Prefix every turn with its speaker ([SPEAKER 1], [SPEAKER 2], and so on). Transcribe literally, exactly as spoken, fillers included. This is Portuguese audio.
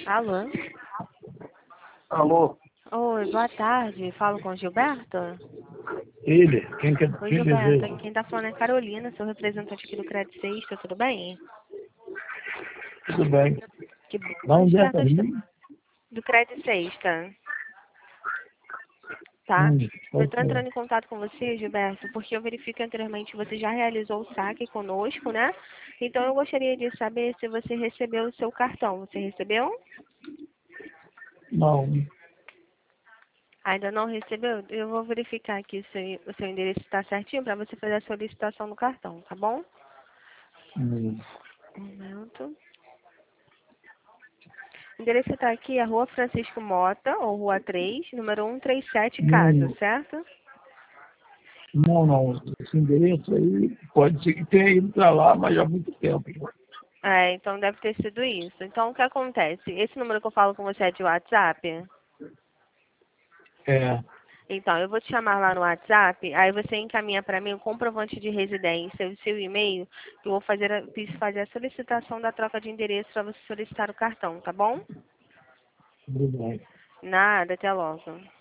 [SPEAKER 1] Alô?
[SPEAKER 2] Alô?
[SPEAKER 1] Oi, boa tarde. Falo com o Gilberto?
[SPEAKER 2] Ele? Quem, quer,
[SPEAKER 1] Oi,
[SPEAKER 2] quem
[SPEAKER 1] Gilberto.
[SPEAKER 2] deseja?
[SPEAKER 1] Quem tá falando é Carolina, sou representante aqui do Crédito Sexta, tudo bem?
[SPEAKER 2] Tudo bem.
[SPEAKER 1] Que bom.
[SPEAKER 2] Dá um dia
[SPEAKER 1] Gilberto,
[SPEAKER 2] pra
[SPEAKER 1] eu estou-
[SPEAKER 2] mim?
[SPEAKER 1] do Crédito Sexta, tá?
[SPEAKER 2] Hum,
[SPEAKER 1] Eu
[SPEAKER 2] pode
[SPEAKER 1] estou
[SPEAKER 2] ser.
[SPEAKER 1] entrando em contato com você, Gilberto, porque eu verifico que anteriormente que você já realizou o saque conosco, né? Então eu gostaria de saber se você recebeu o seu cartão. Você recebeu?
[SPEAKER 2] Não.
[SPEAKER 1] Ainda não recebeu? Eu vou verificar aqui se o seu endereço está certinho para você fazer a solicitação do cartão, tá bom?
[SPEAKER 2] Hum,
[SPEAKER 1] Um momento. O endereço está aqui, é Rua Francisco Mota, ou Rua três, número cento e trinta e sete, Casa,
[SPEAKER 2] não,
[SPEAKER 1] certo?
[SPEAKER 2] não, não. Esse endereço aí pode ser que tenha ido pra lá, mas há muito tempo.
[SPEAKER 1] É, então deve ter sido isso. Então, o que acontece? Esse número que eu falo com você é de WhatsApp?
[SPEAKER 2] É,
[SPEAKER 1] Então, eu vou te chamar lá no WhatsApp, aí você encaminha para mim o comprovante de residência, o seu e-mail, que eu vou fazer a, preciso fazer a solicitação da troca de endereço para você solicitar o cartão, tá bom?
[SPEAKER 2] tudo bem.
[SPEAKER 1] Nada, até logo.